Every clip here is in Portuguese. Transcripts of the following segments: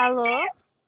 Alô?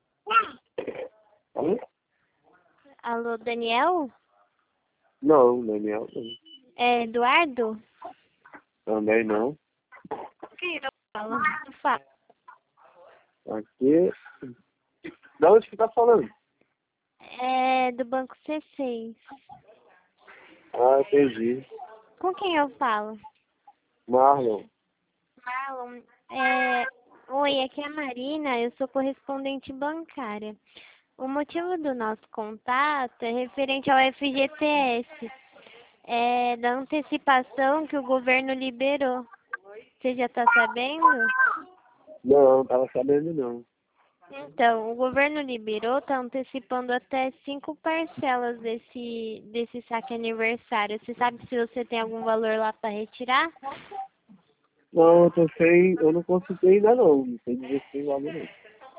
Alô? Alô, Daniel? Não, Daniel não. É Eduardo? Também não. Quem eu falo? Fala. Aqui. Da onde que tá falando? É do Banco C6. Ah, entendi. Com quem eu falo? Marlon. Marlon. Oi, aqui é a Marina, eu sou correspondente bancária. O motivo do nosso contato é referente ao FGTS, da antecipação que o governo liberou. Você já está sabendo? Não, não tava sabendo não. Então, o governo liberou, está antecipando até 5 parcelas desse saque aniversário. Você sabe se você tem algum valor lá para retirar? Não, eu tô sem. Eu não consultei ainda não. Não sei dizer se tem valor não.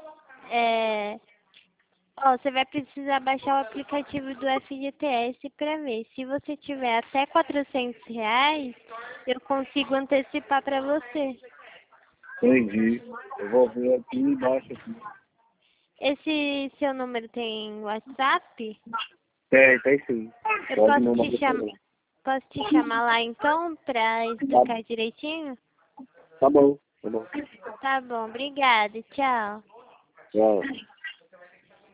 Você vai precisar baixar o aplicativo do FGTS para ver. Se você tiver até R$ 400, eu consigo antecipar para você. Entendi. Eu vou ver aqui embaixo aqui. Esse seu número tem WhatsApp? Tem sim. Eu Pode mandar pra você. posso te chamar lá então para explicar direitinho? Tá bom, tá bom. Tá bom, obrigada. Tchau. Tchau.